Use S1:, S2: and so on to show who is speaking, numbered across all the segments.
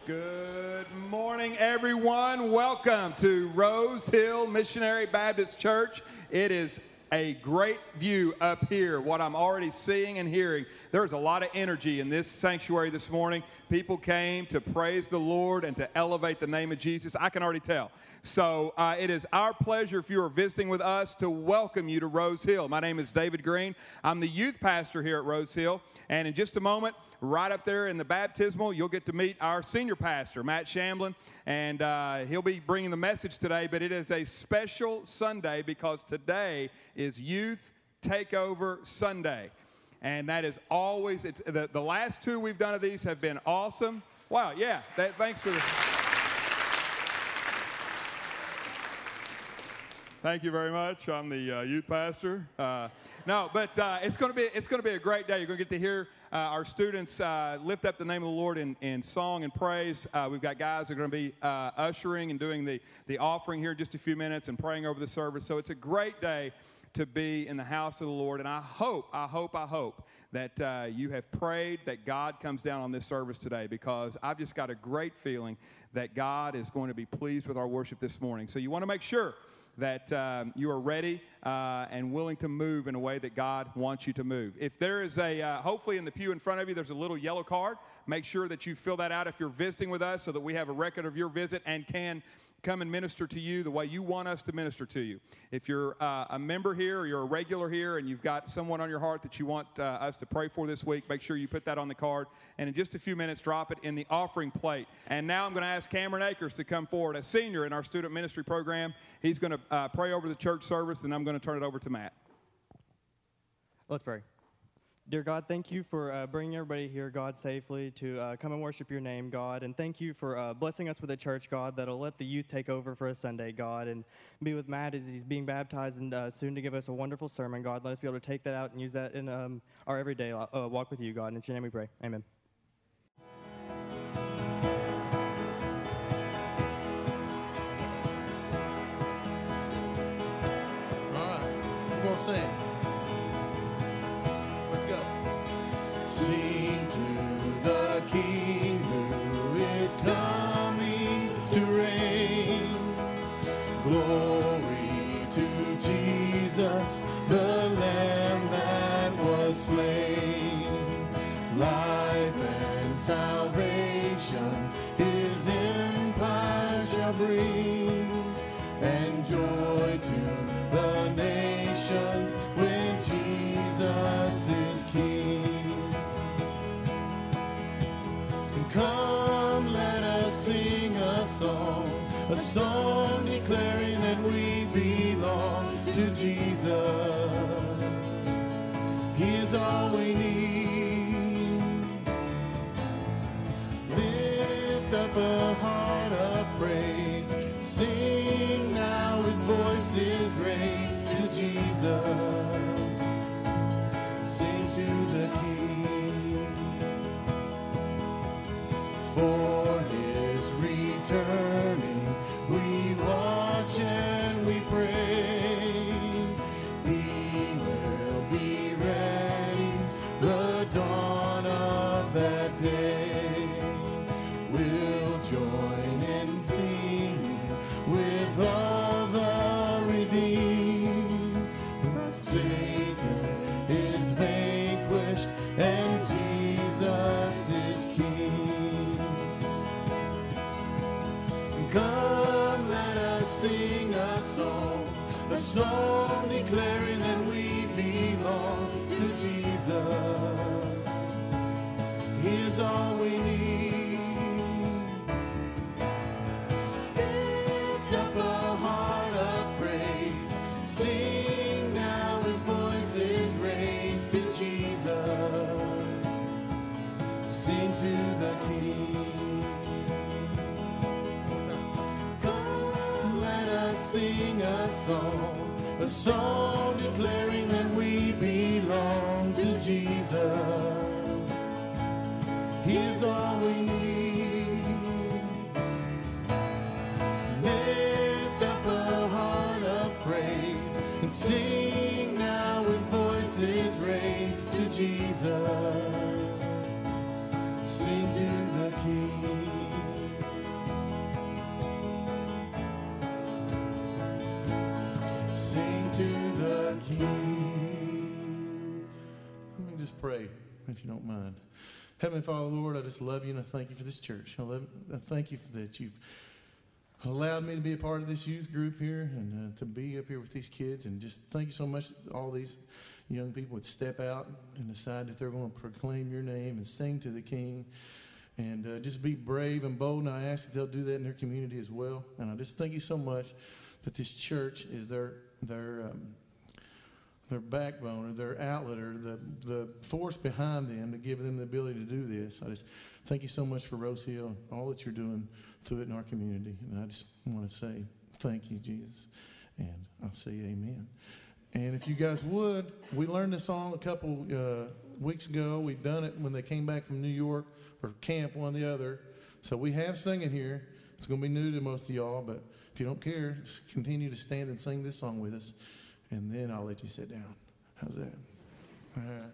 S1: Good morning, everyone. Welcome to Rose Hill Missionary Baptist Church. It is a great view up here, what I'm already seeing and hearing. There's a lot of energy in this sanctuary this morning. People came to praise the Lord and to elevate the name of Jesus. I can already tell. So it is our pleasure, if you are visiting with us, to welcome you to Rose Hill. My name is David Green. I'm the youth pastor here at Rose Hill. And in just a moment, right up there in the baptismal, you'll get to meet our senior pastor, Matt Shamblin, and he'll be bringing the message today. But it is a special Sunday because today is Youth Takeover Sunday. And that is always, the last two we've done of these have been awesome. Wow, yeah, thanks for the... Thank you very much. I'm the youth pastor. It's going to be a great day. You're going to get to hear our students lift up the name of the Lord in song and praise. We've got guys that are going to be ushering and doing the offering here in just a few minutes and praying over the service. So it's a great day to be in the house of the Lord. And I hope that you have prayed that God comes down on this service today, because I've just got a great feeling that God is going to be pleased with our worship this morning. So you want to make sure that you are ready and willing to move in a way that God wants you to move. If there is hopefully in the pew in front of you, there's a little yellow card. Make sure that you fill that out if you're visiting with us so that we have a record of your visit and can come and minister to you the way you want us to minister to you. If you're a member here or you're a regular here and you've got someone on your heart that you want us to pray for this week, make sure you put that on the card. And in just a few minutes, drop it in the offering plate. And now I'm going to ask Cameron Akers to come forward, a senior in our student ministry program. He's going to pray over the church service, and I'm going to turn it over to Matt.
S2: Let's pray. Dear God, thank you for bringing everybody here, God, safely to come and worship your name, God. And thank you for blessing us with a church, God, that'll let the youth take over for a Sunday, God, and be with Matt as he's being baptized and soon to give us a wonderful sermon, God. Let us be able to take that out and use that in our everyday walk with you, God. In your name we pray. Amen.
S3: All right, we're going to sing. Sing to the King who is coming to reign. Glory to Jesus, the Lamb that was slain. Life and salvation His empire shall bring, and joy to the nations when Jesus is King. Come, let us sing a song declaring that we belong to Jesus. He is all we need. Lift up a heart of praise. Sing now with voices raised to Jesus. Sing to the King. For His returning, we watch and we pray. He will be ready, the dawn of that day. We'll join in singing with all the redeemed. Satan is vanquished and Jesus is King. Come, let us sing a song declaring that we belong to Jesus. He is all we need. Lift up a heart of praise. Sing now with voices raised to Jesus. Sing to the King. Come, let us sing a song declaring that we belong to Jesus. He is all we need. Lift up a heart of praise and sing now with voices raised to Jesus. Sing to the King.
S4: King. Let me just pray, if you don't mind. Heavenly Father, Lord, I just love you and I thank you for this church. I thank you for that you've allowed me to be a part of this youth group here and to be up here with these kids. And just thank you so much that all these young people would step out and decide that they're going to proclaim your name and sing to the King. And just be brave and bold. And I ask that they'll do that in their community as well. And I just thank you so much that this church is their backbone or their outlet or the force behind them to give them the ability to do this. I just thank you so much for Rose Hill and all that you're doing through it in our community. And I just want to say thank you, Jesus. And I'll say amen. And if you guys would, we learned this song a couple weeks ago. We've done it when they came back from New York or camp, one or the other. So we have singing here. It's going to be new to most of y'all, but if you don't care, just continue to stand and sing this song with us. And then I'll let you sit down. How's that? All right.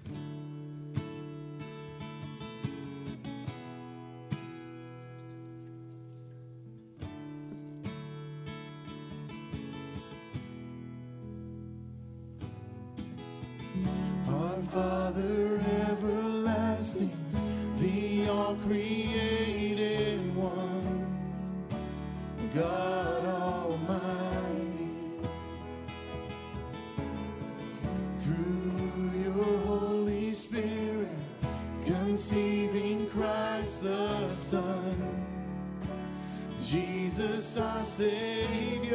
S3: Our Father everlasting, the all-created one, God Almighty, through your Holy Spirit, conceiving Christ the Son, Jesus our Savior.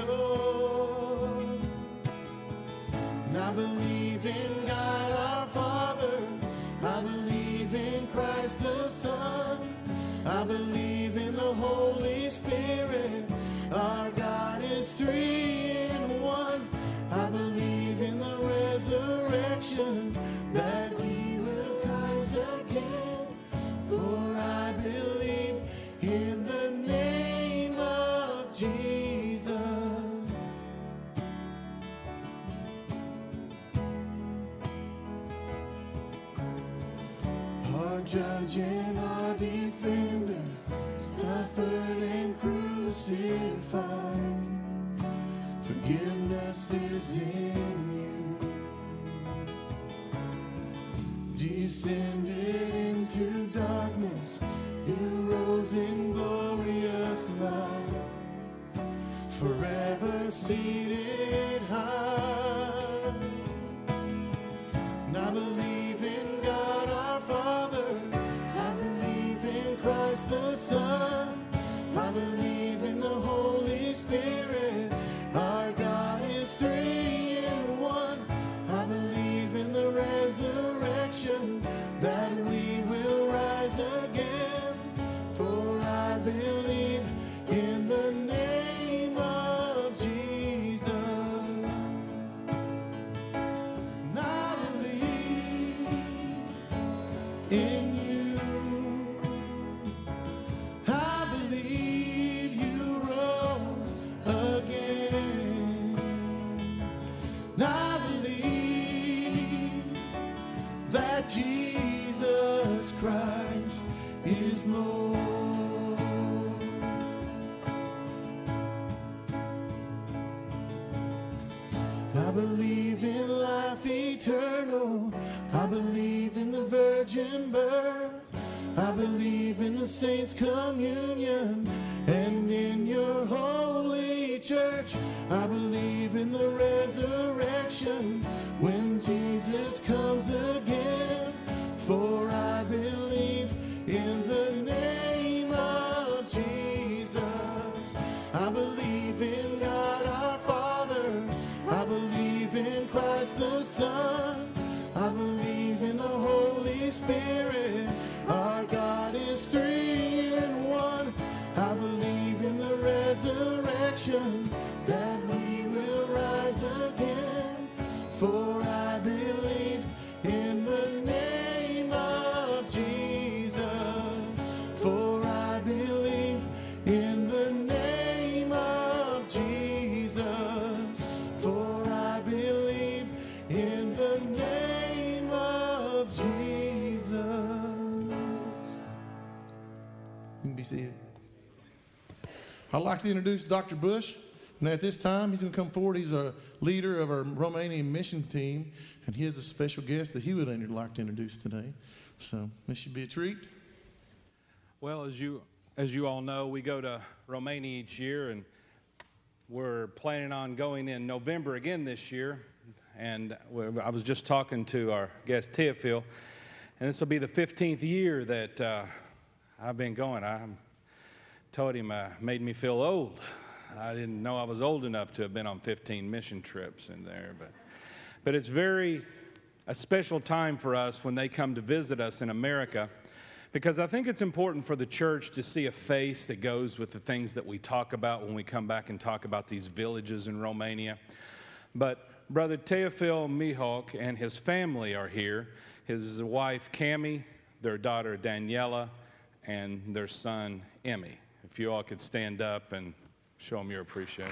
S3: And I believe in God our Father, I believe in Christ the Son, I believe in the Holy Spirit, our God is three in one. I believe in the resurrection, that we will rise again, for I believe in the name of Jesus. Our judge and our defender, suffered and crucified. Forgiveness is in you. Descended into darkness, you rose in glorious light, forever seated high. And I believe in God our Father, I believe in Christ the Son, I believe in the Holy Spirit, our God is three in one. I believe in the resurrection, that we will rise again, for I believe in the name of Jesus. And I believe in you. I believe you rose again. And I believe that Jesus Christ is Lord. I believe in life eternal, I believe in the virgin birth, I believe in the saints' communion, and in your holy church. I believe in the resurrection, when Jesus comes again, for I believe in the name of Jesus. I believe in God our Father, I believe in Christ the Son, I believe in the Holy Spirit, our God is three in one. I believe in the resurrection, that we will rise again, for I believe in the name of Jesus, for I believe in the name of Jesus, for I believe in the name of Jesus.
S4: You can be seated. I'd like to introduce Dr. Bush. And at this time, he's going to come forward. He's a leader of our Romanian mission team, and he has a special guest that he would like to introduce today. So this should be a treat.
S5: Well, as you all know, we go to Romania each year, and we're planning on going in November again this year. And I was just talking to our guest, Teofil, and this will be the 15th year that I've been going. I told him made me feel old. I didn't know I was old enough to have been on 15 mission trips in there. But it's a special time for us when they come to visit us in America, because I think it's important for the church to see a face that goes with the things that we talk about when we come back and talk about these villages in Romania. But Brother Teofil Mihok and his family are here. His wife, Cami, their daughter, Daniela, and their son, Emmy. If you all could stand up and show them your appreciation.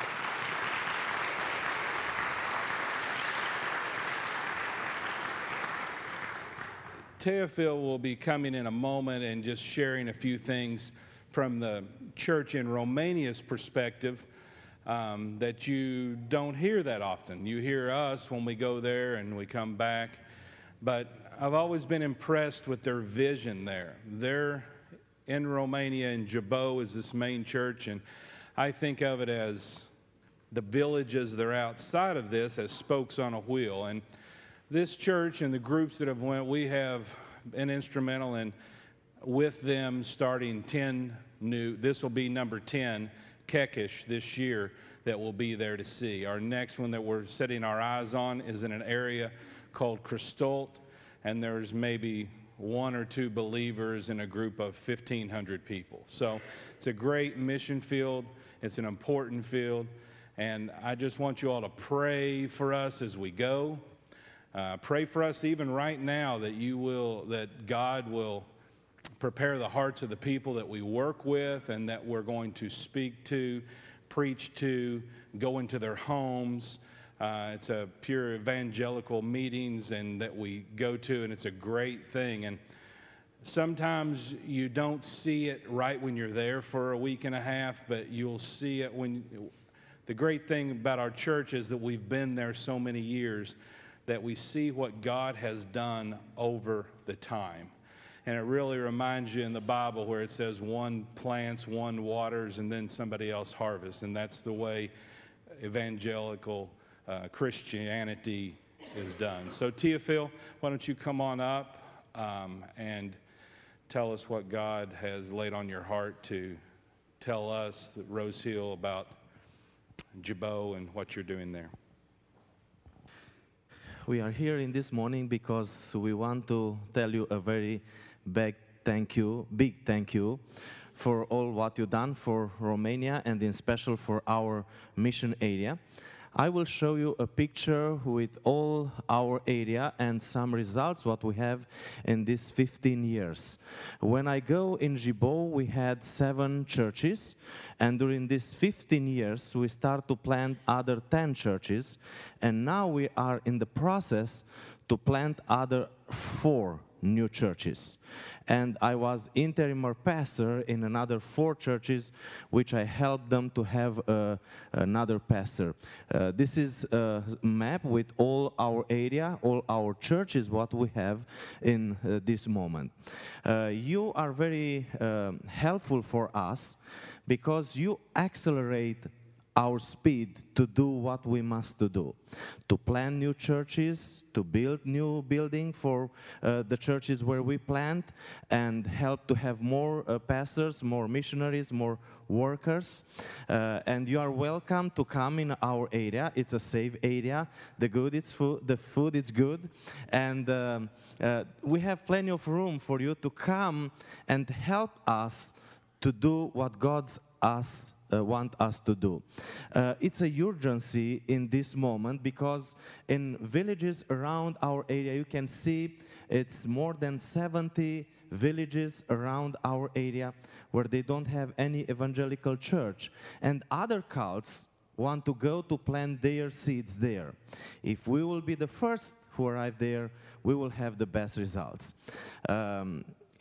S5: Teofil will be coming in a moment and just sharing a few things from the church in Romania's perspective that you don't hear that often. You hear us when we go there and we come back, but I've always been impressed with their vision there. They're in Romania, and Jabo is this main church, and I think of it as the villages that are outside of this as spokes on a wheel. And this church and the groups that have went, we have been instrumental in with them starting 10 new, this will be number 10, Kekish this year, that we'll be there to see. Our next one that we're setting our eyes on is in an area called Cristolt, and there's maybe 1 or 2 believers in a group of 1,500 people. So it's a great mission field. It's an important field, and I just want you all to pray for us as we go. Pray for us even right now that God will prepare the hearts of the people that we work with and that we're going to speak to, preach to, go into their homes. It's a pure evangelical meetings and that we go to, and it's a great thing. And sometimes you don't see it right when you're there for a week and a half, but you'll see it when. The great thing about our church is that we've been there so many years that we see what God has done over the time. And it really reminds you in the Bible where it says one plants, one waters, and then somebody else harvests. And that's the way evangelical Christianity is done. So Teofil, why don't you come on up and tell us what God has laid on your heart to tell us, Rose Hill, about Jabo and what you're doing there.
S6: We are here in this morning because we want to tell you a very big thank you for all what you've done for Romania and in special for our mission area. I will show you a picture with all our area and some results what we have in these 15 years. When I go in Jabo, we had 7 churches, and during these 15 years, we start to plant other 10 churches, and now we are in the process to plant other 4 new churches. And I was interim pastor in another 4 churches, which I helped them to have another pastor. This is a map with all our area, all our churches, what we have in this moment. You are very helpful for us because you accelerate our speed to do what we must to do, to plant new churches, to build new building for the churches where we plant, and help to have more pastors, more missionaries, more workers. And you are welcome to come in our area. It's a safe area. The food is good, and we have plenty of room for you to come and help us to do what God's want us to do. It's a urgency in this moment because in villages around our area, you can see it's more than 70 villages around our area where they don't have any evangelical church, and other cults want to go to plant their seeds there. If we will be the first who arrive there, we will have the best results.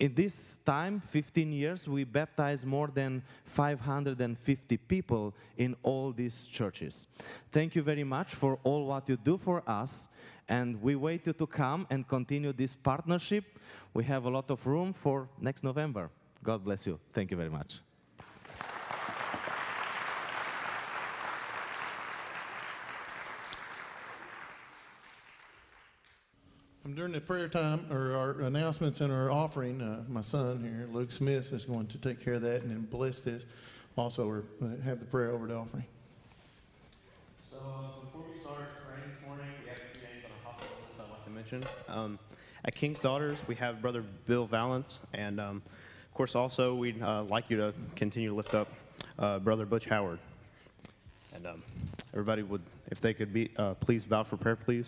S6: in this time, 15 years, we baptized more than 550 people in all these churches. Thank you very much for all what you do for us, and we wait you to come and continue this partnership. We have a lot of room for next November. God bless you. Thank you very much.
S4: During the prayer time, or our announcements and our offering, my son here, Luke Smith, is going to take care of that and then bless this. Also, have the prayer over the offering.
S7: So before we start praying this morning, we have a few names on the hospital list I'd like to mention. At King's Daughters, we have Brother Bill Valance, and of course, also we'd like you to continue to lift up Brother Butch Howard. And everybody would, if they could be, please bow for prayer, please.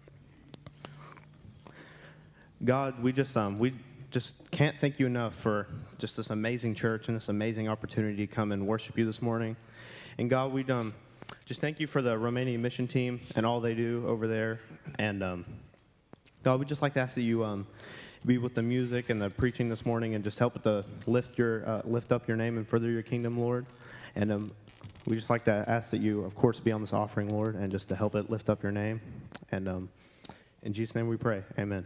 S7: God, we just can't thank you enough for just this amazing church and this amazing opportunity to come and worship you this morning. And God, we just thank you for the Romanian mission team and all they do over there. And God, we'd just like to ask that you be with the music and the preaching this morning and just help it to lift up your name and further your kingdom, Lord. And we just like to ask that you, of course, be on this offering, Lord, and just to help it lift up your name. And in Jesus' name we pray. Amen.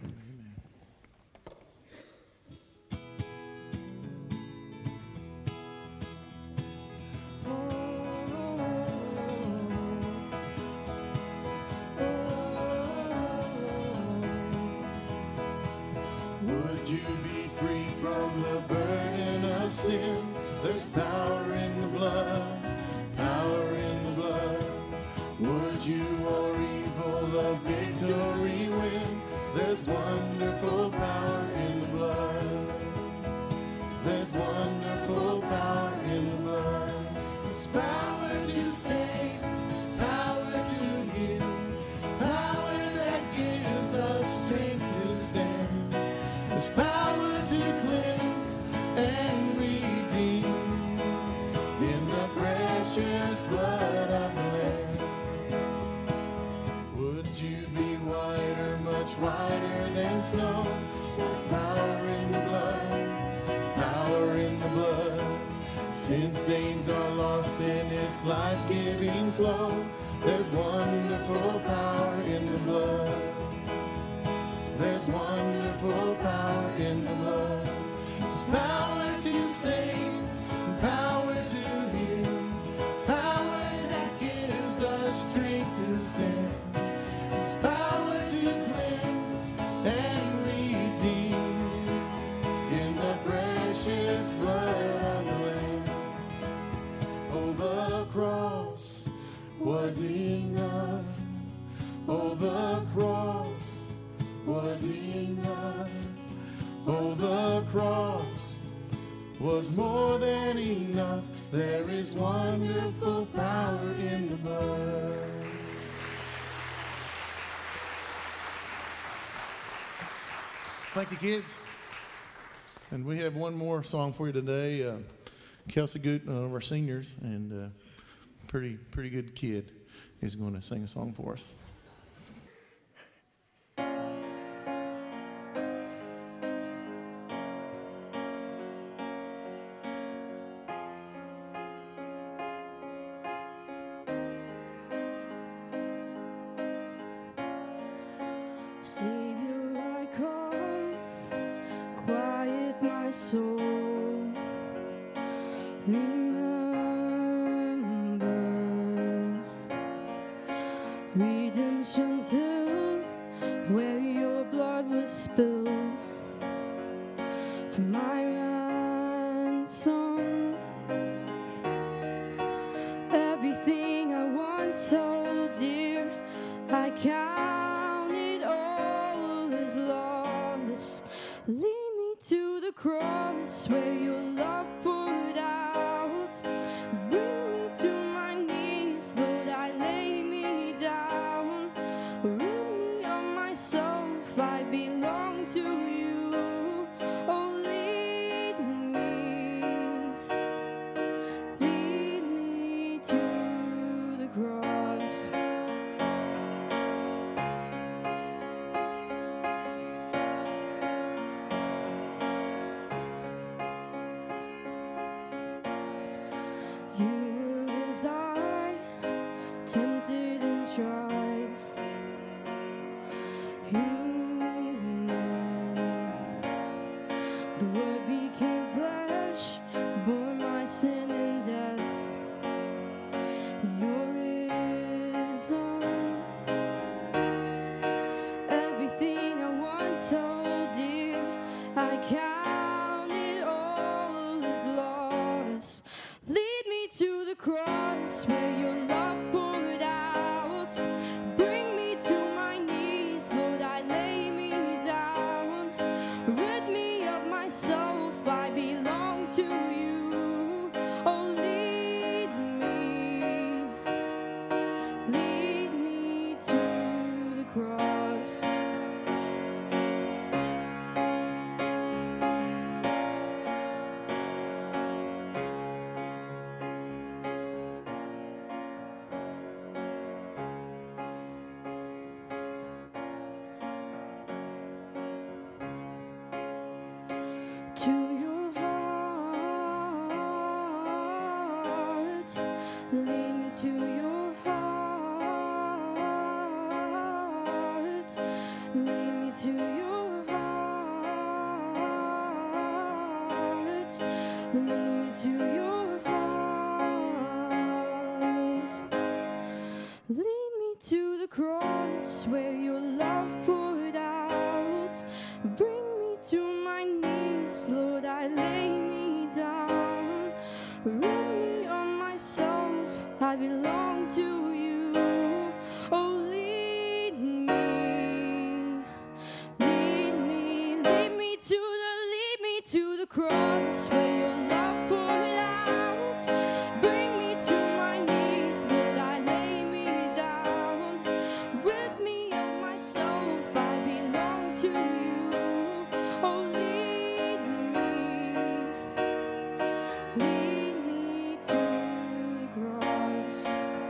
S3: Would you be free from the burden of sin? There's power in the blood, power in the blood. Would you or evil the victory win? There's wonderful power in the blood. There's wonderful power in the blood. There's power to save, power to heal, power that gives us strength to stand. There's power to cleanse and redeem in the precious blood of the Lamb. Would you be whiter, much whiter than snow? There's power in the blood, power in the blood. Sin stains are lost in its life-giving flow. There's wonderful power in the blood. There's wonderful power in the blood. There's power to save, power to heal, power that gives us strength to stand. There's power to cleanse and redeem in the precious blood of the Lamb. Oh, the cross was enough. Oh, the cross was enough. Oh, the cross was more than enough. There is wonderful power in the blood.
S4: Thank you, kids. And we have one more song for you today. Kelsey Goot, one of our seniors, and pretty good kid, is going to sing a song for us.
S8: Savior, I come, quiet my soul. Remember, redemption's hill, where your blood was spilled for my ransom. Everything I once held dear, I count it all as loss. Lead me to the cross where your love poured out. Bring me to my knees, Lord, I lay me down. Rid me of myself, I belong to you. Oh, lead me to the cross. was I tempted and tried, human. The Word became flesh, bore my sin and death. You're risen. Everything I once held dear, I count it all as loss. Lead me to the cross where your love poured out. Bring me to my knees, Lord, I lay me down. Rid me of myself, I belong to you. Oh, lead me to the cross. To your heart, lead me to your heart, lead me to your heart, lead me to your heart. Lead me to the cross where your love poured out. Bring me to my knees, Lord, I lay me down. Rid me of myself, I belong to you. Oh, lead me to the cross where your love poured out. Bring me to my knees, Lord, I lay me down. Rid me of myself, I belong to you. Oh, lead me to the cross.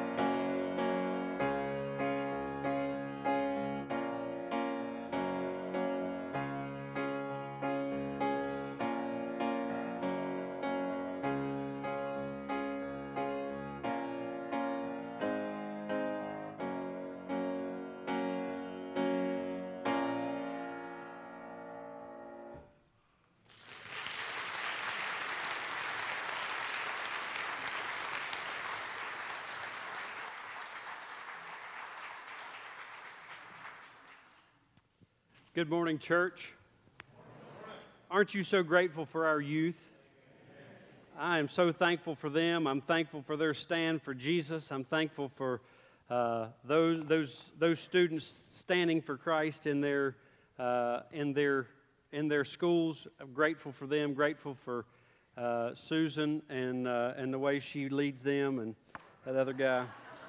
S9: Good morning, church. Aren't you so grateful for our youth? I am so thankful for them. I'm thankful for their stand for Jesus. I'm thankful for those students standing for Christ in their schools. I'm grateful for them. Grateful for Susan and the way she leads them, and that other guy.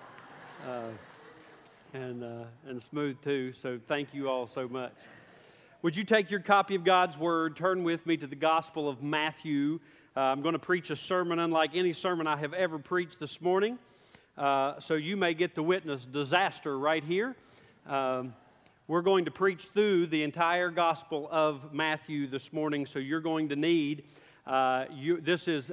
S9: And Smooth too. So thank you all so much. Would you take your copy of God's Word, turn with me to the Gospel of Matthew. I'm going to preach a sermon unlike any sermon I have ever preached this morning. So you may get to witness disaster right here. We're going to preach through the entire Gospel of Matthew this morning, so you're going to need, this is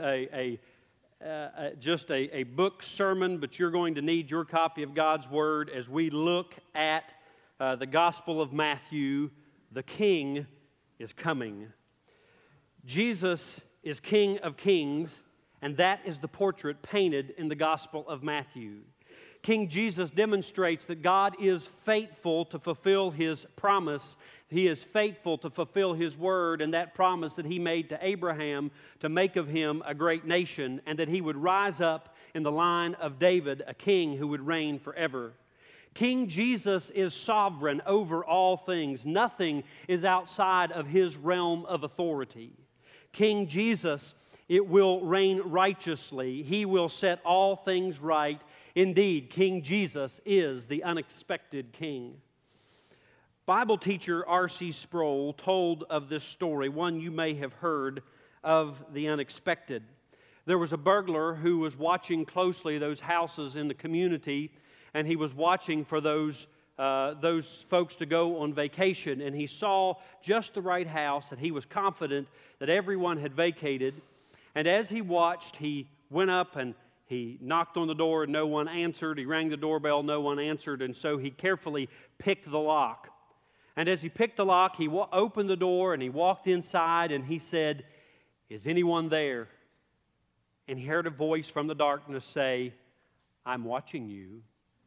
S9: just a book sermon, but you're going to need your copy of God's Word as we look at the Gospel of Matthew. The King is coming. Jesus is King of Kings, and that is the portrait painted in the Gospel of Matthew. King Jesus demonstrates that God is faithful to fulfill His promise. He is faithful to fulfill His word and that promise that He made to Abraham to make of him a great nation, and that he would rise up in the line of David, a king who would reign forever. King Jesus is sovereign over all things. Nothing is outside of His realm of authority. King Jesus, it will reign righteously. He will set all things right. Indeed, King Jesus is the unexpected King. Bible teacher R.C. Sproul told of this story, one you may have heard of the unexpected. There was a burglar who was watching closely those houses in the community, and he was watching for those folks to go on vacation, and he saw just the right house that he was confident that everyone had vacated. And as he watched, he went up and He knocked on the door and no one answered. He rang the doorbell, no one answered, and so he carefully picked the lock. And as he picked the lock, he opened the door and he walked inside and he said, "Is anyone there?" And he heard a voice from the darkness say, "I'm watching you,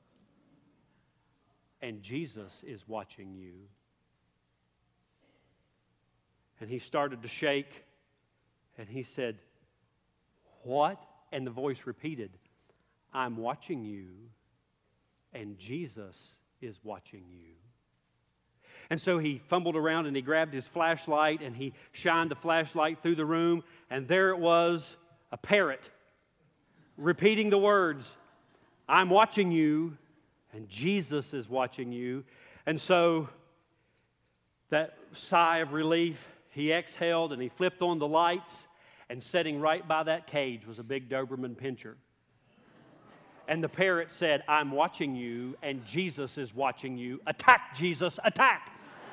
S9: and Jesus is watching you." And he started to shake, and he said, "What?" And the voice repeated, "I'm watching you, and Jesus is watching you." And so he fumbled around and he grabbed his flashlight and he shined the flashlight through the room, and there it was, a parrot, repeating the words, "I'm watching you, and Jesus is watching you." And so that sigh of relief, he exhaled and he flipped on the lights, and sitting right by that cage was a big Doberman Pinscher. And the parrot said, "I'm watching you, and Jesus is watching you. Attack, Jesus, attack!"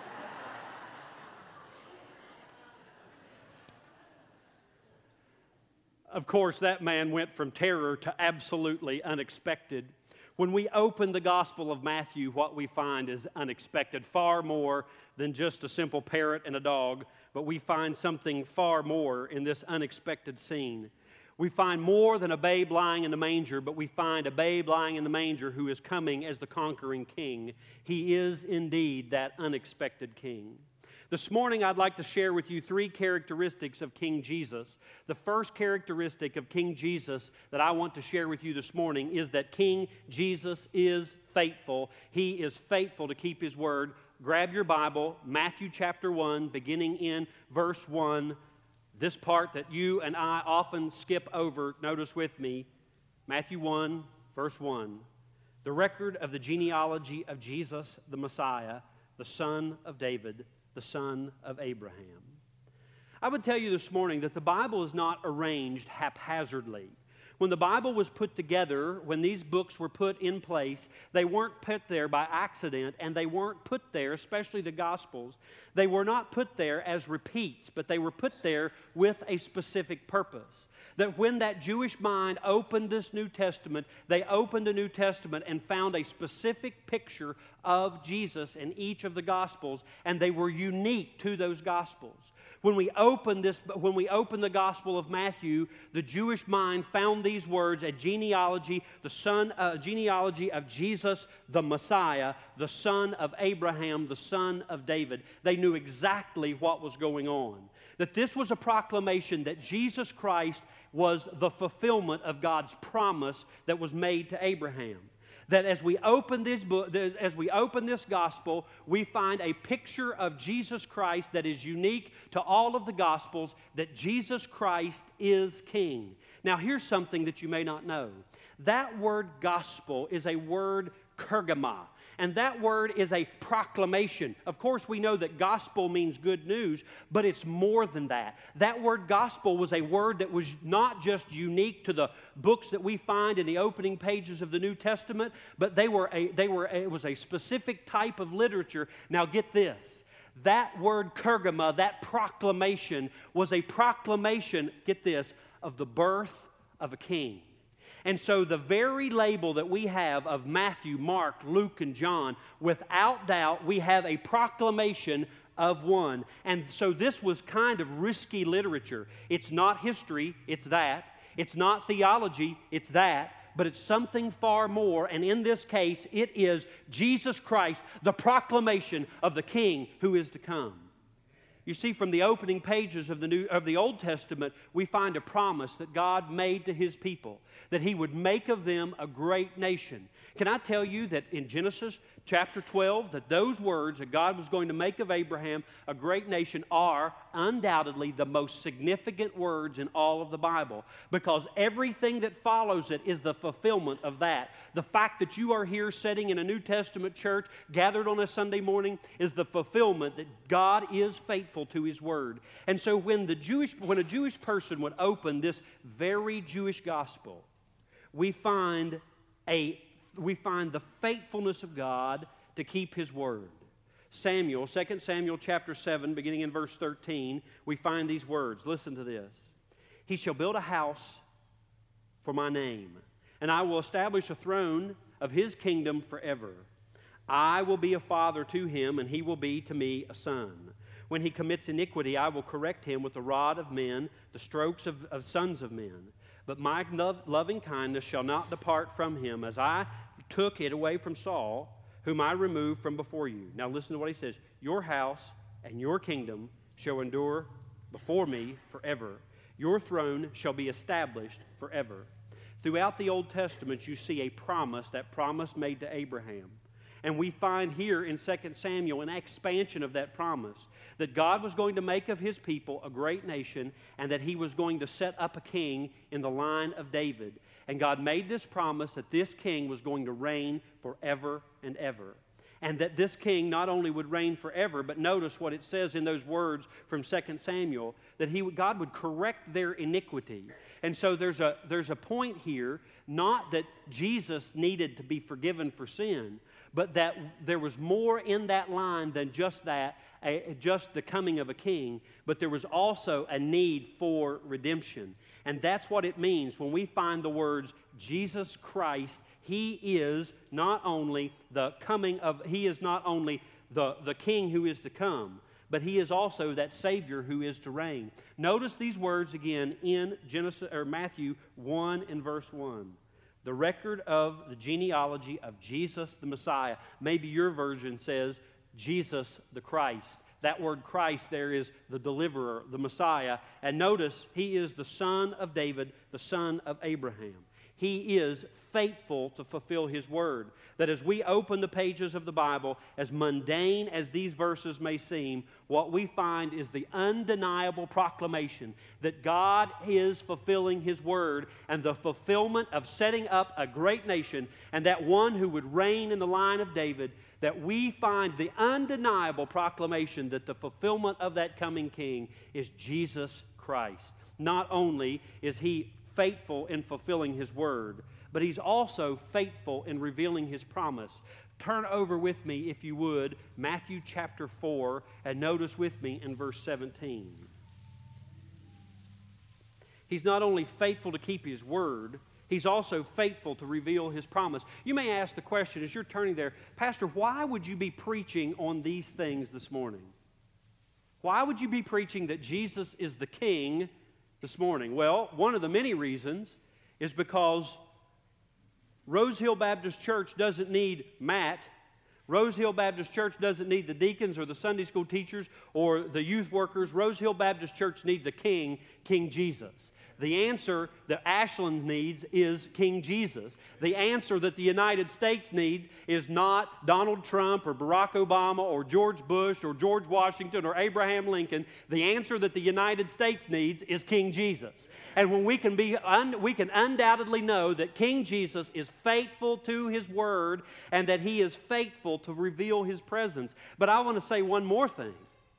S9: Of course, that man went from terror to absolutely unexpected. When we open the Gospel of Matthew, what we find is unexpected, far more than just a simple parrot and a dog, but we find something far more in this unexpected scene. We find more than a babe lying in the manger, but we find a babe lying in the manger who is coming as the conquering king. He is indeed that unexpected king. This morning, I'd like to share with you 3 characteristics of King Jesus. The first characteristic of King Jesus that I want to share with you this morning is that King Jesus is faithful. He is faithful to keep His word. Grab your Bible, Matthew chapter 1, beginning in verse 1. This part that you and I often skip over, notice with me, Matthew 1, verse 1. The record of the genealogy of Jesus, the Messiah, the son of David, the son of Abraham. I would tell you this morning that the Bible is not arranged haphazardly. When the Bible was put together, when these books were put in place, they weren't put there by accident, and they weren't put there, especially the Gospels, they were not put there as repeats, but they were put there with a specific purpose. That when that Jewish mind opened this New Testament, they opened the New Testament and found a specific picture of Jesus in each of the Gospels, and they were unique to those Gospels. When we open the Gospel of Matthew, the Jewish mind found these words, a genealogy, genealogy of Jesus, the Messiah, the son of Abraham, the son of David. They knew exactly what was going on. That this was a proclamation that Jesus Christ was the fulfillment of God's promise that was made to Abraham. That as we open this book, as we open this gospel, we find a picture of Jesus Christ that is unique to all of the gospels, that Jesus Christ is King. Now here's something that you may not know. That word gospel is a word kergma. And that word is a proclamation. Of course, we know that gospel means good news, but it's more than that. That word gospel was a word that was not just unique to the books that we find in the opening pages of the New Testament, but it was a specific type of literature. Now get this. That word kergma, that proclamation, was a proclamation, get this, of the birth of a king. And so the very label that we have of Matthew, Mark, Luke, and John, without doubt, we have a proclamation of one. And so this was kind of risky literature. It's not history, it's that. It's not theology, it's that. But it's something far more, and in this case, it is Jesus Christ, the proclamation of the King who is to come. You see, from the opening pages of the Old Testament, we find a promise that God made to His people, that He would make of them a great nation. Can I tell you that in Genesis chapter 12, that those words that God was going to make of Abraham a great nation are undoubtedly the most significant words in all of the Bible, because everything that follows it is the fulfillment of that. The fact that you are here sitting in a New Testament church gathered on a Sunday morning is the fulfillment that God is faithful to His Word. And so when a Jewish person would open this very Jewish gospel, we find the faithfulness of God to keep His word. 2 Samuel chapter 7, beginning in verse 13, we find these words. Listen to this. He shall build a house for my name, and I will establish a throne of his kingdom forever. I will be a father to him, and he will be to me a son. When he commits iniquity, I will correct him with the rod of men, the strokes of sons of men. But my loving kindness shall not depart from him, as I took it away from Saul, whom I removed from before you. Now listen to what he says. Your house and your kingdom shall endure before me forever. Your throne shall be established forever. Throughout the Old Testament, you see a promise, that promise made to Abraham. And we find here in 2 Samuel an expansion of that promise, that God was going to make of his people a great nation, and that he was going to set up a king in the line of David. And God made this promise that this king was going to reign forever and ever. And that this king not only would reign forever, but notice what it says in those words from 2 Samuel, that God would correct their iniquity. And so there's a point here, not that Jesus needed to be forgiven for sin, but that there was more in that line than just that, just the coming of a king, but there was also a need for redemption. And that's what it means when we find the words Jesus Christ. He is not only the king who is to come, but he is also that Savior who is to reign. Notice these words again in Matthew 1 and verse 1. The record of the genealogy of Jesus the Messiah. Maybe your version says Jesus the Christ. That word Christ there is the deliverer, the Messiah. And notice, he is the son of David, the son of Abraham. He is faithful to fulfill his word. That as we open the pages of the Bible, as mundane as these verses may seem, what we find is the undeniable proclamation that God is fulfilling his word, and the fulfillment of setting up a great nation, and that one who would reign in the line of David, that we find the undeniable proclamation that the fulfillment of that coming king is Jesus Christ. Not only is he faithful in fulfilling his word, but he's also faithful in revealing his promise. Turn over with me, if you would, Matthew chapter 4, and notice with me in verse 17. He's not only faithful to keep his word, he's also faithful to reveal his promise. You may ask the question as you're turning there, Pastor, why would you be preaching on these things this morning? Why would you be preaching that Jesus is the king this morning? Well, one of the many reasons is because Rose Hill Baptist Church doesn't need Matt. Rose Hill Baptist Church doesn't need the deacons or the Sunday school teachers or the youth workers. Rose Hill Baptist Church needs a king, King Jesus. The answer that Ashland needs is King Jesus. The answer that the United States needs is not Donald Trump or Barack Obama or George Bush or George Washington or Abraham Lincoln. The answer that the United States needs is King Jesus. And when we can undoubtedly know that King Jesus is faithful to his word and that he is faithful to reveal his presence. But I want to say one more thing.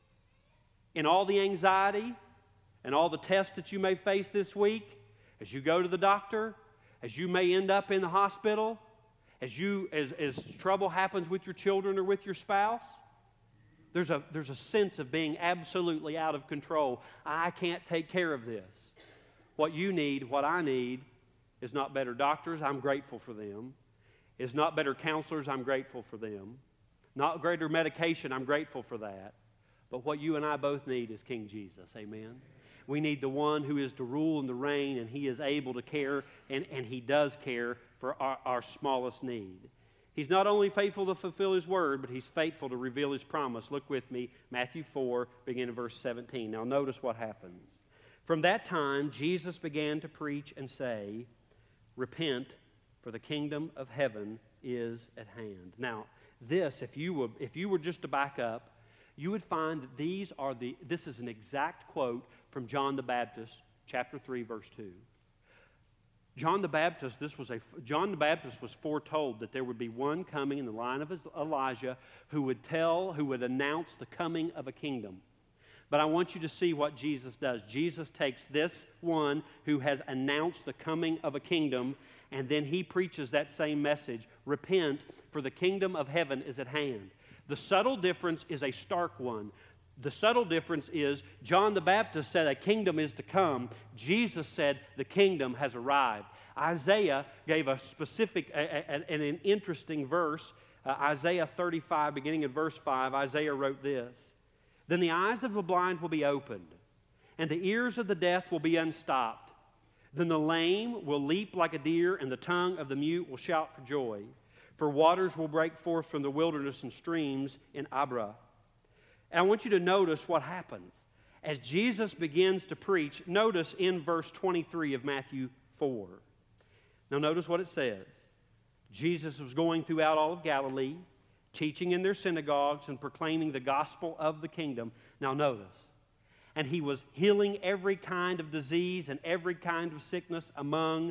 S9: In all the anxiety and all the tests that you may face this week, as you go to the doctor, as you may end up in the hospital, as trouble happens with your children or with your spouse, there's a sense of being absolutely out of control. I can't take care of this. What you need, what I need, is not better doctors. I'm grateful for them. Is not better counselors. I'm grateful for them. Not greater medication. I'm grateful for that. But what you and I both need is King Jesus. Amen. We need the one who is to rule and to reign, and he is able to care, and he does care for our smallest need. He's not only faithful to fulfill his word, but he's faithful to reveal his promise. Look with me, Matthew 4, beginning in verse 17. Now notice what happens. From that time, Jesus began to preach and say, "Repent, for the kingdom of heaven is at hand." Now, this, if you were just to back up, you would find that this is an exact quote from John the Baptist, chapter 3, verse 2. John the Baptist was foretold that there would be one coming in the line of Elijah who would announce the coming of a kingdom. But I want you to see what Jesus does. Jesus takes this one who has announced the coming of a kingdom, and then he preaches that same message. Repent, for the kingdom of heaven is at hand. The subtle difference is a stark one. The subtle difference is John the Baptist said a kingdom is to come. Jesus said the kingdom has arrived. Isaiah gave a specific and an interesting verse. Isaiah 35, beginning in verse 5, Isaiah wrote this: "Then the eyes of the blind will be opened, and the ears of the deaf will be unstopped. Then the lame will leap like a deer, and the tongue of the mute will shout for joy. For waters will break forth from the wilderness and streams in Abra." And I want you to notice what happens. As Jesus begins to preach, notice in verse 23 of Matthew 4. Now notice what it says. Jesus was going throughout all of Galilee, teaching in their synagogues and proclaiming the gospel of the kingdom. Now notice. And he was healing every kind of disease and every kind of sickness among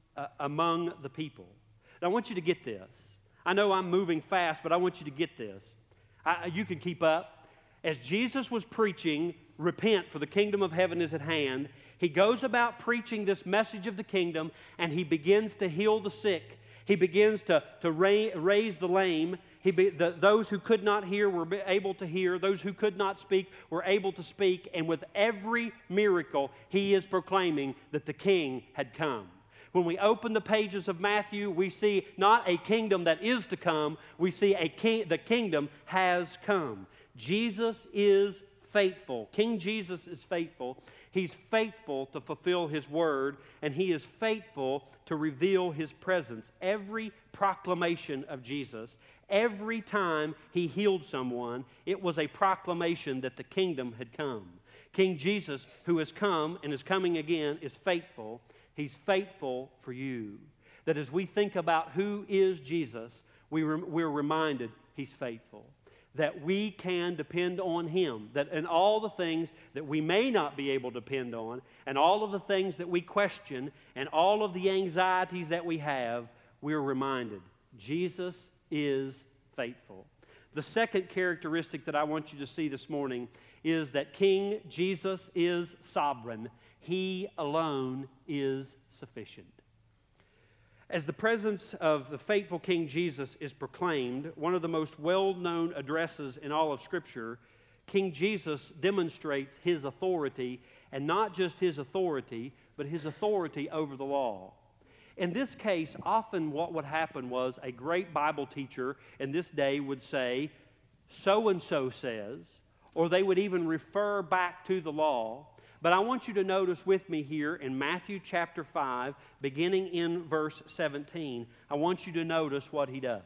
S9: the people. Now I want you to get this. I know I'm moving fast, but I want you to get this. You can keep up. As Jesus was preaching, repent, for the kingdom of heaven is at hand, he goes about preaching this message of the kingdom, and he begins to heal the sick. He begins to raise the lame. Those who could not hear were able to hear. Those who could not speak were able to speak. And with every miracle, he is proclaiming that the king had come. When we open the pages of Matthew, we see not a kingdom that is to come. We see the kingdom has come. Jesus is faithful. King Jesus is faithful. He's faithful to fulfill his word, and he is faithful to reveal his presence. Every proclamation of Jesus, every time he healed someone, it was a proclamation that the kingdom had come. King Jesus, who has come and is coming again, is faithful. He's faithful for you. That as we think about who is Jesus, we're reminded he's faithful. That we can depend on him. That in all the things that we may not be able to depend on, and all of the things that we question, and all of the anxieties that we have, we're reminded Jesus is faithful. The second characteristic that I want you to see this morning is that King Jesus is sovereign. He alone is sufficient. As the presence of the faithful King Jesus is proclaimed, one of the most well-known addresses in all of Scripture, King Jesus demonstrates his authority, and not just his authority, but his authority over the law. In this case, often what would happen was a great Bible teacher in this day would say, "So-and-so says," or they would even refer back to the law. But I want you to notice with me here in Matthew chapter 5, beginning in verse 17, I want you to notice what he does.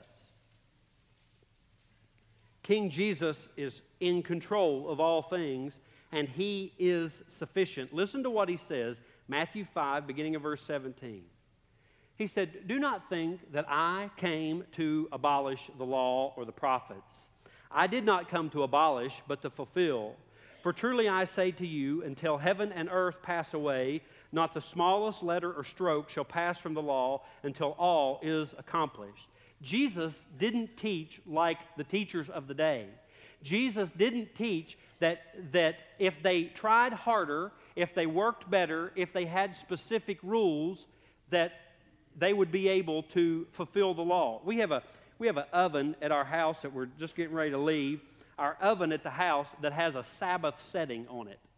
S9: King Jesus is in control of all things, and he is sufficient. Listen to what he says, Matthew 5, beginning of verse 17. He said, "Do not think that I came to abolish the law or the prophets. I did not come to abolish, but to fulfill. For truly I say to you, until heaven and earth pass away, not the smallest letter or stroke shall pass from the law until all is accomplished." Jesus didn't teach like the teachers of the day. Jesus didn't teach that if they tried harder, if they worked better, if they had specific rules, that they would be able to fulfill the law. We have an oven at our house that we're just getting ready to leave. Our oven at the house that has a Sabbath setting on it.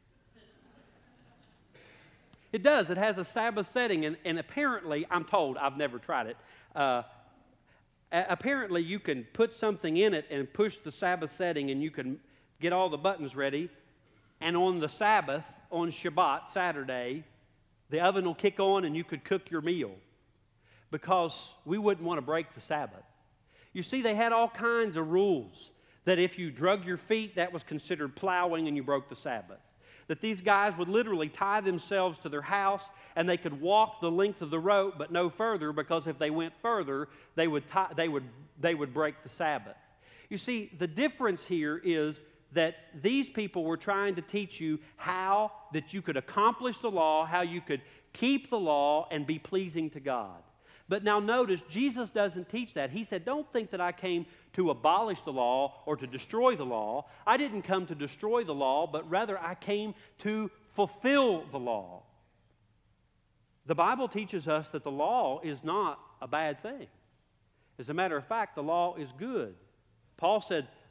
S9: It does. It has a Sabbath setting, and apparently, I'm told, I've never tried it, apparently you can put something in it and push the Sabbath setting, and you can get all the buttons ready, and on the Sabbath, on Shabbat, Saturday, the oven will kick on and you could cook your meal, because we wouldn't want to break the Sabbath. You see, they had all kinds of rules. That if you drug your feet, that was considered plowing and you broke the Sabbath. That these guys would literally tie themselves to their house and they could walk the length of the rope but no further, because if they went further, they would break the Sabbath. You see, the difference here is that these people were trying to teach you how that you could accomplish the law, how you could keep the law and be pleasing to God. But now notice, Jesus doesn't teach that. He said, "Don't think that I came to abolish the law or to destroy the law. I didn't come to destroy the law, but rather I came to fulfill the law." The Bible teaches us that the law is not a bad thing. As a matter of fact, the law is good. Paul said,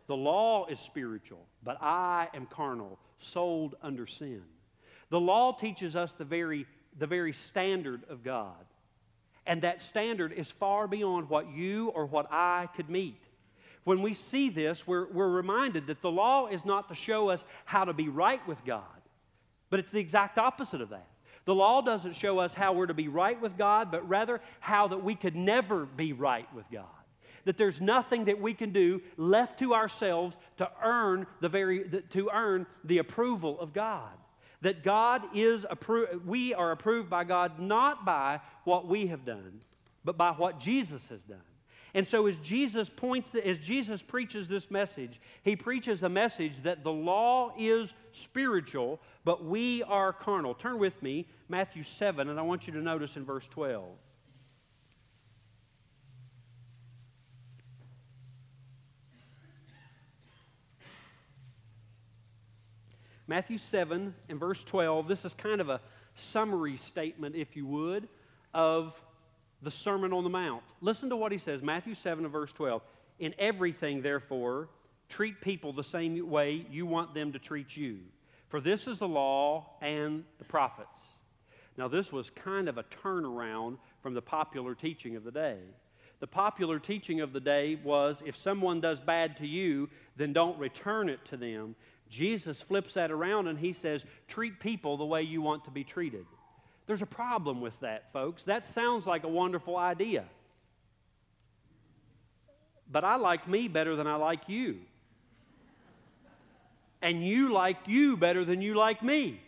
S9: the law is spiritual, but I am carnal, sold under sin. The law teaches us the very standard of God. And that standard is far beyond what you or what I could meet. When we see this, we're reminded that the law is not to show us how to be right with God, but it's the exact opposite of that. The law doesn't show us how we're to be right with God, but rather how that we could never be right with God. That there's nothing that we can do left to ourselves to earn the approval of God. That God is we are approved by God not by what we have done, but by what Jesus has done. And so as Jesus preaches this message, he preaches a message that the law is spiritual, but we are carnal. Turn with me, Matthew 7, and I want you to notice in verse 12. Matthew 7 and verse 12, this is kind of a summary statement, if you would, of the Sermon on the Mount. Listen to what he says, Matthew 7 and verse 12. In everything, therefore, treat people the same way you want them to treat you. For this is the law and the prophets. Now, this was kind of a turnaround from the popular teaching of the day. The popular teaching of the day was, if someone does bad to you, then don't return it to them. Jesus flips that around and he says, treat people the way you want to be treated. There's a problem with that, folks. That sounds like a wonderful idea. But I like me better than I like you. And you like you better than you like me.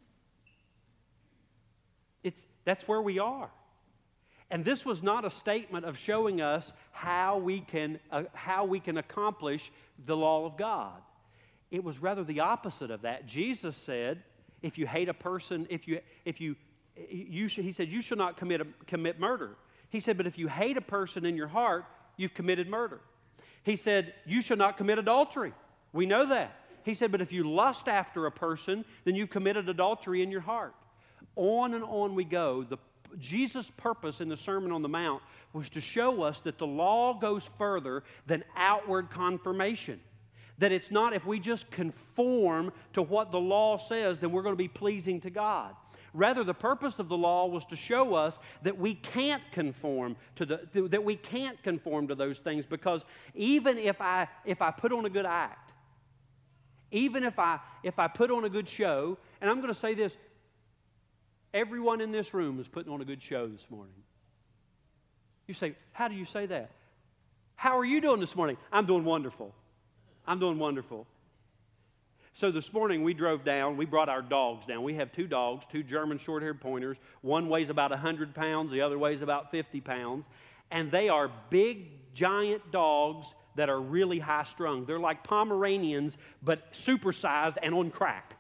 S9: That's where we are. And this was not a statement of showing us how we can accomplish the law of God. It was rather the opposite of that. Jesus said, if you hate a person, he said, you shall not commit murder. He said, but if you hate a person in your heart, you've committed murder. He said, you shall not commit adultery. We know that. He said, but if you lust after a person, then you've committed adultery in your heart. On and on we go. Jesus' purpose in the Sermon on the Mount was to show us that the law goes further than outward confirmation. That it's not if we just conform to what the law says, then we're going to be pleasing to God. Rather, the purpose of the law was to show us that we can't conform to those things, because even if I put on a good act, even if I put on a good show, and I'm going to say this, everyone in this room is putting on a good show this morning. You say, how do you say that? How are you doing this morning? I'm doing wonderful. I'm doing wonderful. So this morning we drove down, we brought our dogs down. We have two dogs, two German short-haired pointers. One weighs about 100 pounds, the other weighs about 50 pounds. And they are big, giant dogs that are really high-strung. They're like Pomeranians, but supersized and on crack.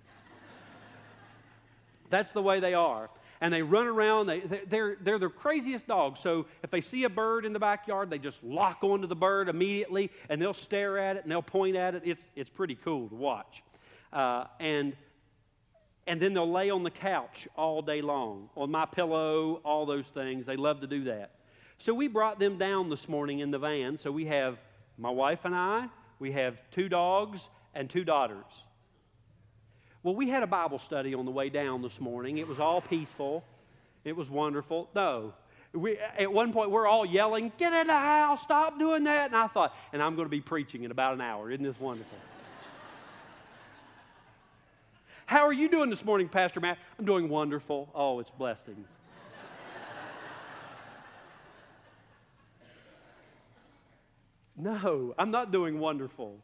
S9: That's the way they are. And they run around. They're the craziest dogs. So if they see a bird in the backyard, they just lock onto the bird immediately, and they'll stare at it, and they'll point at it. It's pretty cool to watch. And then they'll lay on the couch all day long, on my pillow, all those things. They love to do that. So we brought them down this morning in the van. So we have my wife and I, we have two dogs and two daughters. Well, we had a Bible study on the way down this morning. It was all peaceful. It was wonderful. No. At one point, we're all yelling, get in the house, stop doing that. And I thought, and I'm going to be preaching in about an hour. Isn't this wonderful? How are you doing this morning, Pastor Matt? I'm doing wonderful. Oh, it's blessings. No, I'm not doing wonderful.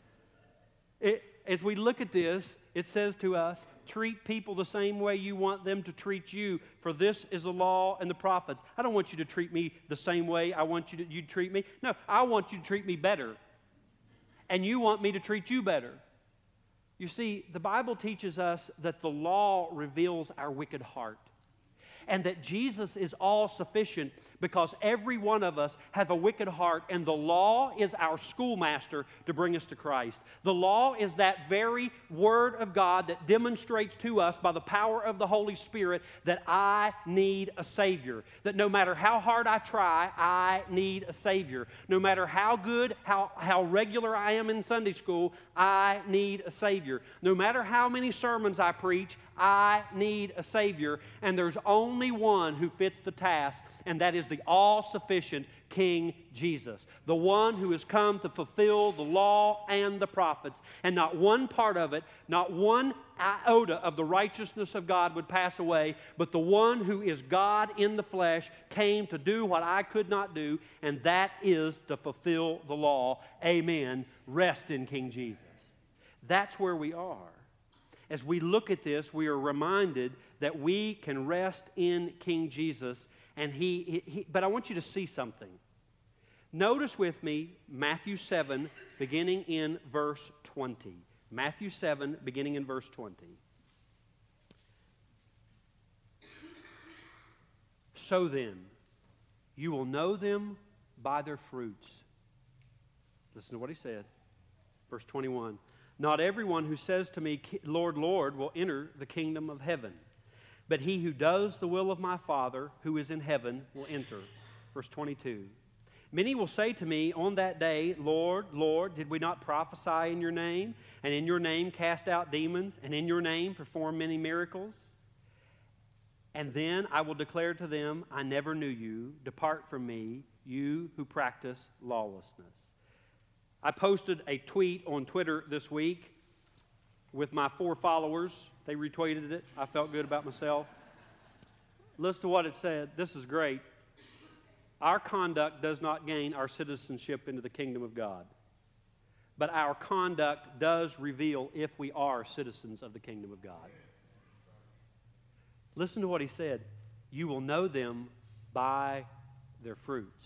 S9: As we look at this, it says to us, treat people the same way you want them to treat you, for this is the law and the prophets. I don't want you to treat me the same way I want you to treat me. No, I want you to treat me better. And you want me to treat you better. You see, the Bible teaches us that the law reveals our wicked heart. and that Jesus is all sufficient, because every one of us have a wicked heart, and the law is our schoolmaster to bring us to Christ. The law is that very Word of God that demonstrates to us by the power of the Holy Spirit that I need a Savior. That no matter how hard I try, I need a Savior. No matter how good, how regular I am in Sunday school, I need a Savior. No matter how many sermons I preach, I need a Savior. And there's only one who fits the task, and that is the all-sufficient King Jesus, the one who has come to fulfill the law and the prophets. And not one part of it, not one iota of the righteousness of God would pass away, but the one who is God in the flesh came to do what I could not do, and that is to fulfill the law. Amen. Rest in King Jesus. That's where we are. As we look at this, we are reminded that we can rest in King Jesus. And but I want you to see something. Notice with me Matthew 7, beginning in verse 20. Matthew 7, beginning in verse 20. So then, you will know them by their fruits. Listen to what he said. Verse 21. Not everyone who says to me, Lord, Lord, will enter the kingdom of heaven, but he who does the will of my Father who is in heaven will enter. Verse 22. Many will say to me on that day, Lord, Lord, did we not prophesy in your name, and in your name cast out demons, and in your name perform many miracles? And then I will declare to them, I never knew you. Depart from me, you who practice lawlessness. I posted a tweet on Twitter this week with my 4 followers. They retweeted it. I felt good about myself. Listen to what it said. This is great. Our conduct does not gain our citizenship into the kingdom of God, but our conduct does reveal if we are citizens of the kingdom of God. Listen to what he said. You will know them by their fruits.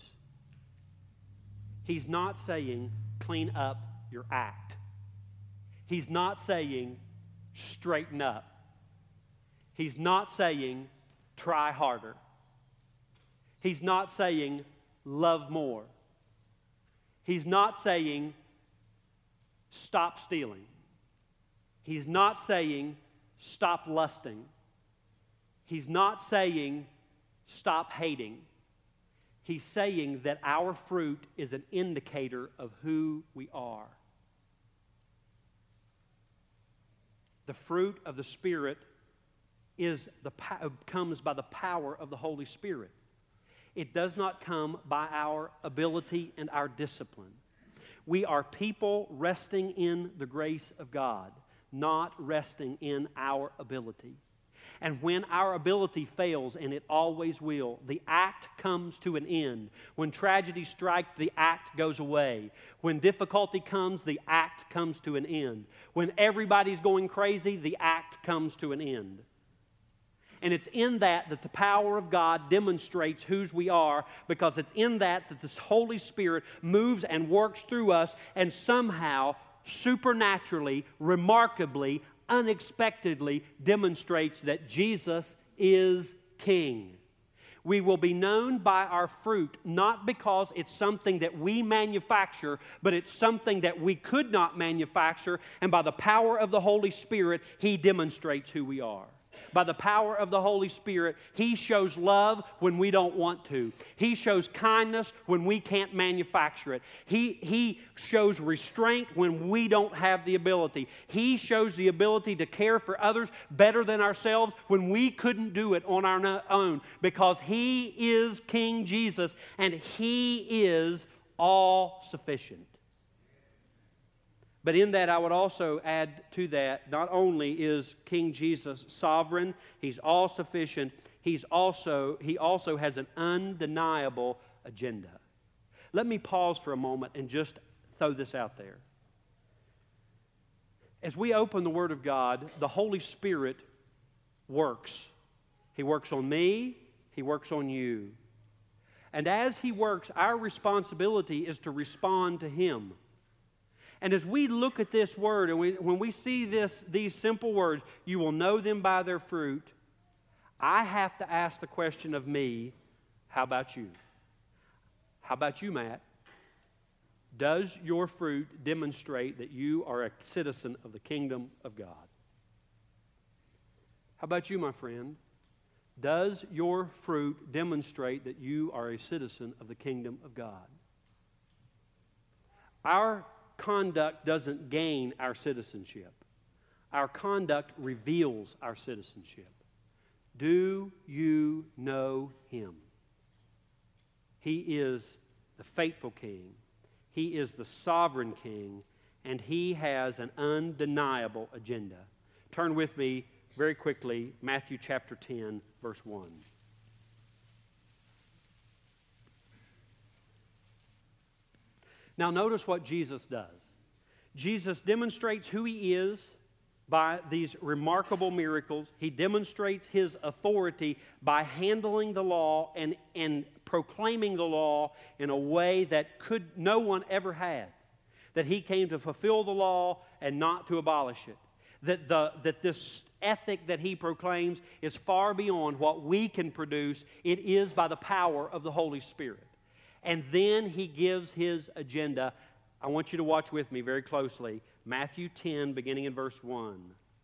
S9: He's not saying clean up your act. He's not saying straighten up. He's not saying try harder. He's not saying love more. He's not saying stop stealing. He's not saying stop lusting. He's not saying stop hating. He's saying that our fruit is an indicator of who we are. The fruit of the Spirit comes by the power of the Holy Spirit. It does not come by our ability and our discipline. We are people resting in the grace of God, not resting in our ability. And when our ability fails, and it always will, the act comes to an end. When tragedy strikes, the act goes away. When difficulty comes, the act comes to an end. When everybody's going crazy, the act comes to an end. And it's in that the power of God demonstrates whose we are, because it's in that the Holy Spirit moves and works through us and somehow, supernaturally, remarkably, unexpectedly demonstrates that Jesus is King. We will be known by our fruit, not because it's something that we manufacture, but it's something that we could not manufacture, and by the power of the Holy Spirit, He demonstrates who we are. By the power of the Holy Spirit, He shows love when we don't want to. He shows kindness when we can't manufacture it. He shows restraint when we don't have the ability. He shows the ability to care for others better than ourselves when we couldn't do it on our own, because He is King Jesus and He is all sufficient. But in that, I would also add to that, not only is King Jesus sovereign, He's all-sufficient, He also has an undeniable agenda. Let me pause for a moment and just throw this out there. As we open the Word of God, the Holy Spirit works. He works on me, He works on you. And as He works, our responsibility is to respond to Him. And as we look at this word, and when we see these simple words, you will know them by their fruit, I have to ask the question of me, how about you? How about you, Matt? Does your fruit demonstrate that you are a citizen of the kingdom of God? How about you, my friend? Does your fruit demonstrate that you are a citizen of the kingdom of God? Our conduct doesn't gain our citizenship. Our conduct reveals our citizenship. Do you know Him? He is the faithful King. He is the sovereign King, and He has an undeniable agenda. Turn with me very quickly, Matthew chapter 10, verse 1. Now notice what Jesus does. Jesus demonstrates who He is by these remarkable miracles. He demonstrates His authority by handling the law and proclaiming the law in a way that no one ever had. That He came to fulfill the law and not to abolish it. That this ethic that He proclaims is far beyond what we can produce. It is by the power of the Holy Spirit. And then He gives His agenda. I want you to watch with me very closely. Matthew 10, beginning in verse 1.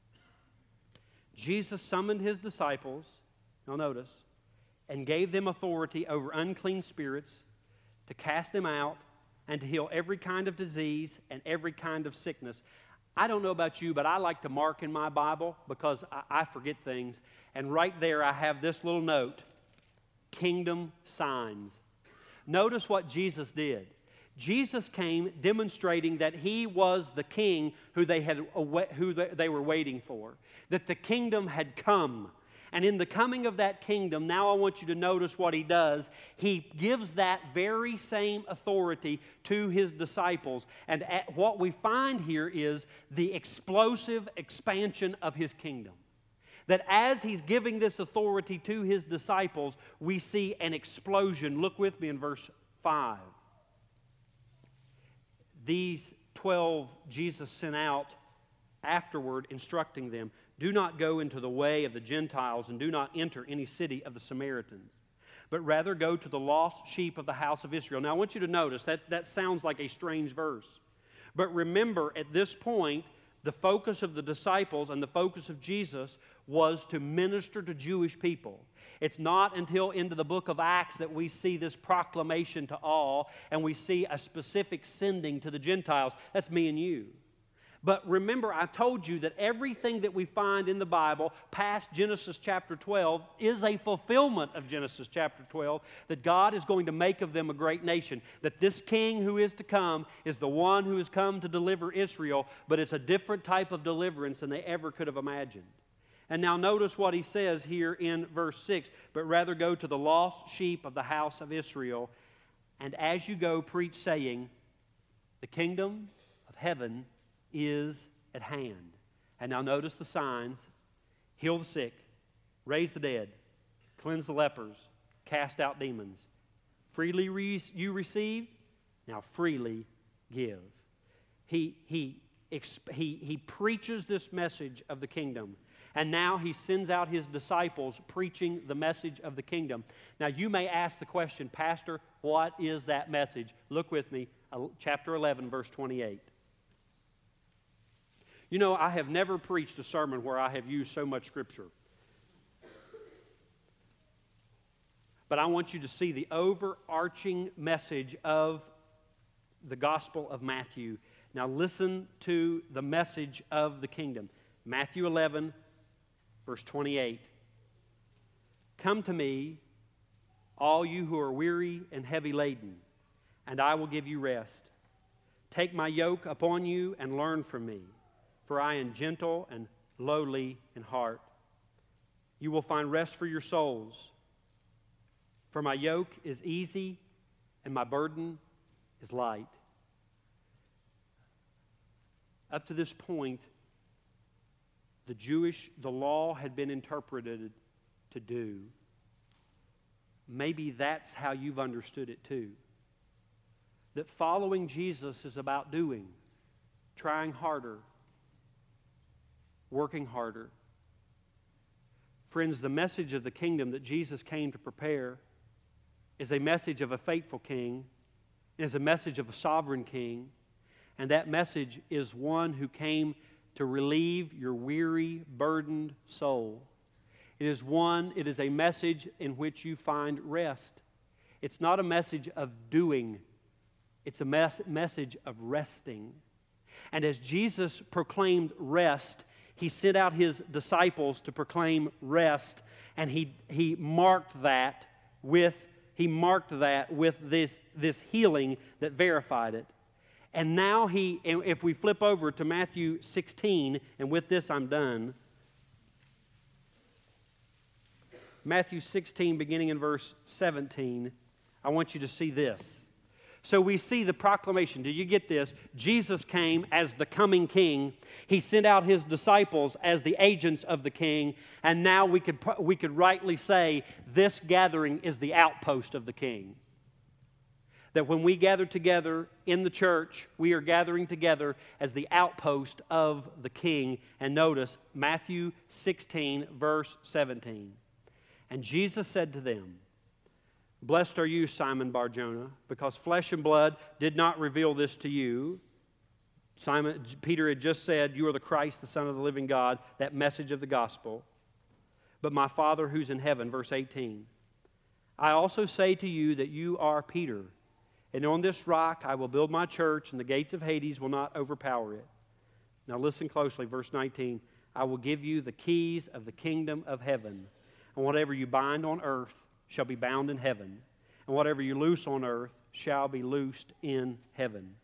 S9: Jesus summoned His disciples, now notice, and gave them authority over unclean spirits to cast them out and to heal every kind of disease and every kind of sickness. I don't know about you, but I like to mark in my Bible because I forget things. And right there I have this little note, kingdom signs. Notice what Jesus did. Jesus came demonstrating that He was the King who they were waiting for, that the kingdom had come. And in the coming of that kingdom, now I want you to notice what He does. He gives that very same authority to His disciples. And what we find here is the explosive expansion of His kingdom. That as He's giving this authority to His disciples, we see an explosion. Look with me in verse 5. These 12 Jesus sent out afterward, instructing them, "Do not go into the way of the Gentiles, and do not enter any city of the Samaritans, but rather go to the lost sheep of the house of Israel." Now I want you to notice that sounds like a strange verse. But remember, at this point, the focus of the disciples and the focus of Jesus was to minister to Jewish people. It's not until into the book of Acts that we see this proclamation to all, and we see a specific sending to the Gentiles. That's me and you. But remember, I told you that everything that we find in the Bible past Genesis chapter 12 is a fulfillment of Genesis chapter 12, that God is going to make of them a great nation, that this king who is to come is the one who has come to deliver Israel, but it's a different type of deliverance than they ever could have imagined. And now notice what He says here in verse 6, "But rather go to the lost sheep of the house of Israel, and as you go, preach, saying, the kingdom of heaven is at hand." And now notice the signs: heal the sick, raise the dead, cleanse the lepers, cast out demons. Freely you receive, now freely give. He preaches this message of the kingdom. And now He sends out His disciples preaching the message of the kingdom. Now you may ask the question, "Pastor, what is that message?" Look with me, chapter 11, verse 28. You know, I have never preached a sermon where I have used so much Scripture. But I want you to see the overarching message of the Gospel of Matthew. Now listen to the message of the kingdom. Matthew 11, verse 28. "Come to me, all you who are weary and heavy laden, and I will give you rest. Take my yoke upon you and learn from me, for I am gentle and lowly in heart. You will find rest for your souls. For my yoke is easy and my burden is light." Up to this point, the law had been interpreted to do. Maybe that's how you've understood it too. That following Jesus is about doing, trying harder, working harder. Friends, the message of the kingdom that Jesus came to prepare is a message of a faithful king, is a message of a sovereign king, and that message is one who came to relieve your weary, burdened soul. It is a message in which you find rest. It's not a message of doing, it's a message of resting. And as Jesus proclaimed rest, He sent out His disciples to proclaim rest, and he marked that with this healing that verified it. And now if we flip over to Matthew 16, and with this I'm done. Matthew 16, beginning in verse 17, I want you to see this. So we see the proclamation. Do you get this? Jesus came as the coming king. He sent out His disciples as the agents of the king. And now we could rightly say this gathering is the outpost of the king. That when we gather together in the church, we are gathering together as the outpost of the king. And notice Matthew 16, verse 17. And Jesus said to them, "Blessed are you, Simon Bar-Jonah, because flesh and blood did not reveal this to you." Peter had just said, "You are the Christ, the Son of the living God," that message of the gospel. "But my Father who's in heaven," verse 18. "I also say to you that you are Peter, and on this rock I will build my church, and the gates of Hades will not overpower it." Now listen closely, verse 19. "I will give you the keys of the kingdom of heaven, and whatever you bind on earth shall be bound in heaven, and whatever you loose on earth shall be loosed in heaven."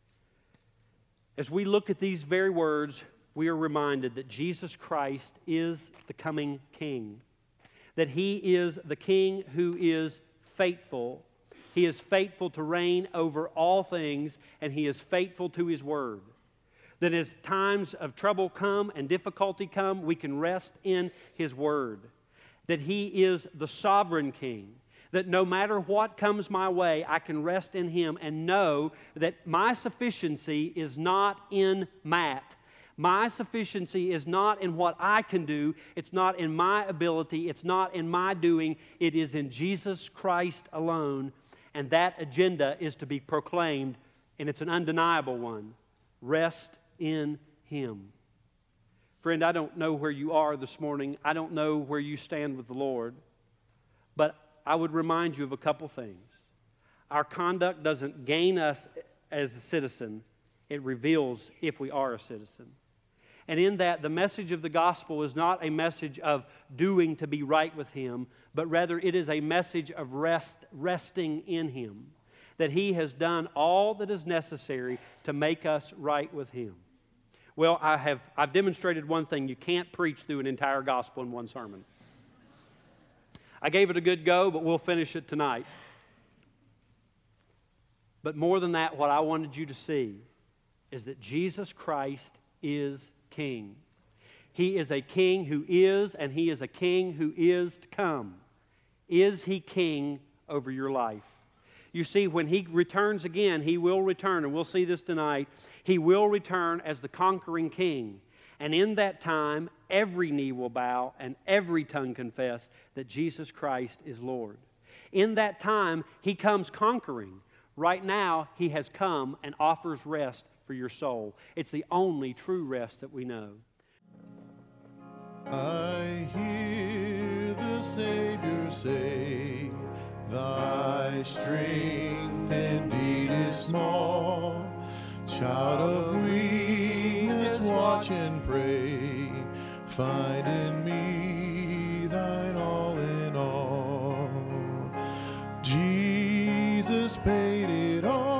S9: As we look at these very words, we are reminded that Jesus Christ is the coming King, that He is the King who is faithful. He is faithful to reign over all things, and He is faithful to His word. That as times of trouble come and difficulty come, we can rest in His word. That He is the sovereign King, that no matter what comes my way, I can rest in Him and know that my sufficiency is not in Matt. My sufficiency is not in what I can do. It's not in my ability. It's not in my doing. It is in Jesus Christ alone. And that agenda is to be proclaimed, and it's an undeniable one. Rest in Him. Friend, I don't know where you are this morning. I don't know where you stand with the Lord. But I would remind you of a couple things. Our conduct doesn't gain us as a citizen. It reveals if we are a citizen. And in that, the message of the gospel is not a message of doing to be right with Him, but rather it is a message of resting in Him. That He has done all that is necessary to make us right with Him. Well, I've demonstrated one thing. You can't preach through an entire gospel in one sermon. I gave it a good go, but we'll finish it tonight. But more than that, what I wanted you to see is that Jesus Christ is King. He is a King who is, and He is a King who is to come. Is He King over your life? You see, when He returns again, He will return, and we'll see this tonight. He will return as the conquering King. And in that time, every knee will bow and every tongue confess that Jesus Christ is Lord. In that time, He comes conquering. Right now, He has come and offers rest for your soul. It's the only true rest that we know.
S3: I hear the Savior say, "Thy strength indeed is small. Child of weakness, watch and pray. Find in me thine all in all. Jesus paid it all.